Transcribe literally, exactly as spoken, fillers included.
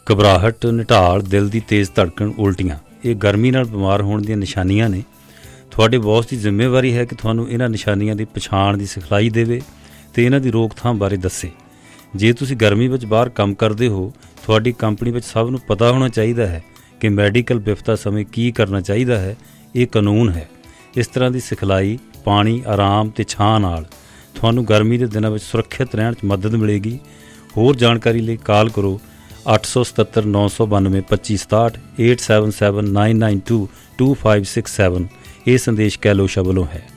ਘਬਰਾਹਟ, ਨਿਢਾਲ, ਦਿਲ ਦੀ ਤੇਜ਼ ਧੜਕਣ, ਉਲਟੀਆਂ ਇਹ ਗਰਮੀ ਨਾਲ ਬਿਮਾਰ ਹੋਣ ਦੀਆਂ ਨਿਸ਼ਾਨੀਆਂ ਨੇ। ਤੁਹਾਡੇ ਬੌਸ ਦੀ ਜ਼ਿੰਮੇਵਾਰੀ ਹੈ ਕਿ ਤੁਹਾਨੂੰ ਇਹਨਾਂ ਨਿਸ਼ਾਨੀਆਂ ਦੀ ਪਛਾਣ ਦੀ ਸਿਖਲਾਈ ਦੇਵੇ ਅਤੇ ਇਹਨਾਂ ਦੀ ਰੋਕਥਾਮ ਬਾਰੇ ਦੱਸੇ। ਜੇ ਤੁਸੀਂ ਗਰਮੀ ਵਿੱਚ ਬਾਹਰ ਕੰਮ ਕਰਦੇ ਹੋ, ਤੁਹਾਡੀ ਕੰਪਨੀ ਵਿੱਚ ਸਭ ਨੂੰ ਪਤਾ ਹੋਣਾ ਚਾਹੀਦਾ ਹੈ ਕਿ ਮੈਡੀਕਲ ਬਿਪਤਾ ਸਮੇਂ ਕੀ ਕਰਨਾ ਚਾਹੀਦਾ ਹੈ। ਇਹ ਕਾਨੂੰਨ ਹੈ। ਇਸ ਤਰ੍ਹਾਂ ਦੀ ਸਿਖਲਾਈ, ਪਾਣੀ, ਆਰਾਮ ਅਤੇ ਛਾਂ ਨਾਲ ਤੁਹਾਨੂੰ ਗਰਮੀ ਦੇ ਦਿਨਾਂ ਵਿੱਚ ਸੁਰੱਖਿਅਤ ਰਹਿਣ 'ਚ ਮਦਦ ਮਿਲੇਗੀ। ਹੋਰ ਜਾਣਕਾਰੀ ਲਈ ਕਾਲ ਕਰੋ ਅੱਠ ਸੌ ਸਤੱਤਰ ਨੌ ਸੌ ਬਾਨਵੇਂ ਪੱਚੀ ਸਤਾਹਠ eight seven seven nine nine two two five six seven. ਇਹ ਸੰਦੇਸ਼ ਕੈਲੋਸ਼ਾ ਵੱਲੋਂ ਹੈ।